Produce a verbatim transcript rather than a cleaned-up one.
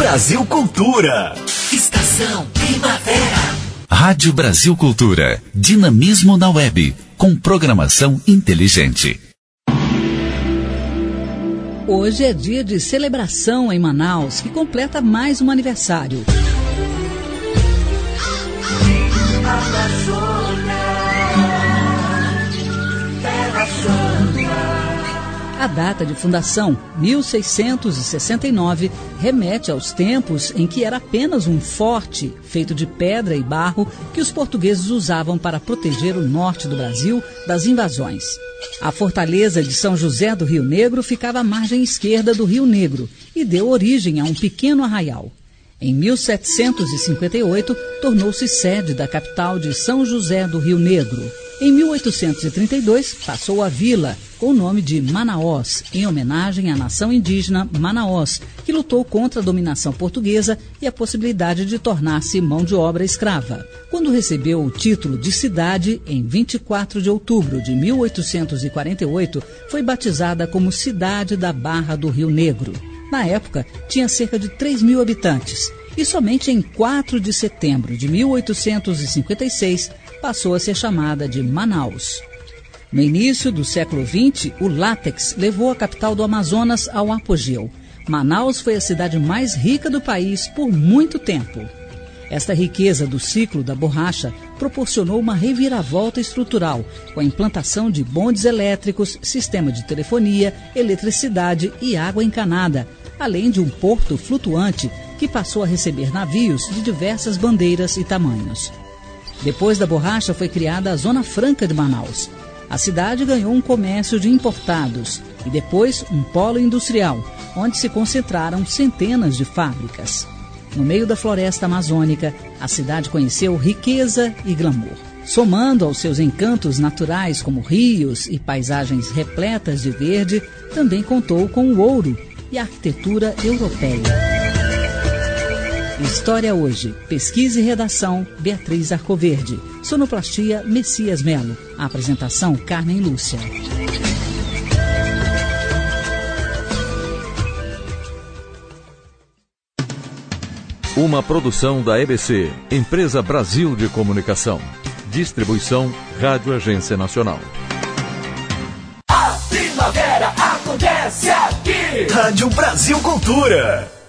Brasil Cultura. Estação Primavera. Rádio Brasil Cultura. Dinamismo na web. Com programação inteligente. Hoje é dia de celebração em Manaus, que completa mais um aniversário. A data de fundação, mil seiscentos e sessenta e nove, remete aos tempos em que era apenas um forte feito de pedra e barro que os portugueses usavam para proteger o norte do Brasil das invasões. A fortaleza de São José do Rio Negro ficava à margem esquerda do Rio Negro e deu origem a um pequeno arraial. Em mil setecentos e cinquenta e oito, tornou-se sede da capital de São José do Rio Negro. Em mil oitocentos e trinta e dois, passou a vila com o nome de Manaós, em homenagem à nação indígena Manaós, que lutou contra a dominação portuguesa e a possibilidade de tornar-se mão de obra escrava. Quando recebeu o título de cidade, em vinte e quatro de outubro de mil oitocentos e quarenta e oito, foi batizada como Cidade da Barra do Rio Negro. Na época, tinha cerca de três mil habitantes, e somente em quatro de setembro de mil oitocentos e cinquenta e seis passou a ser chamada de Manaus. No início do século vinte, o látex levou a capital do Amazonas ao apogeu. Manaus foi a cidade mais rica do país por muito tempo. Esta riqueza do ciclo da borracha proporcionou uma reviravolta estrutural, com a implantação de bondes elétricos, sistema de telefonia, eletricidade e água encanada, além de um porto flutuante que passou a receber navios de diversas bandeiras e tamanhos. Depois da borracha foi criada a Zona Franca de Manaus. A cidade ganhou um comércio de importados e depois um polo industrial, onde se concentraram centenas de fábricas. No meio da floresta amazônica, a cidade conheceu riqueza e glamour. Somando aos seus encantos naturais como rios e paisagens repletas de verde, também contou com o ouro e a arquitetura europeia. História Hoje. Pesquisa e redação, Beatriz Arcoverde. Sonoplastia, Messias Melo. Apresentação, Carmen Lúcia. Uma produção da E B C, Empresa Brasil de Comunicação. Distribuição, Rádio Agência Nacional. A primavera acontece aqui. Rádio Brasil Cultura.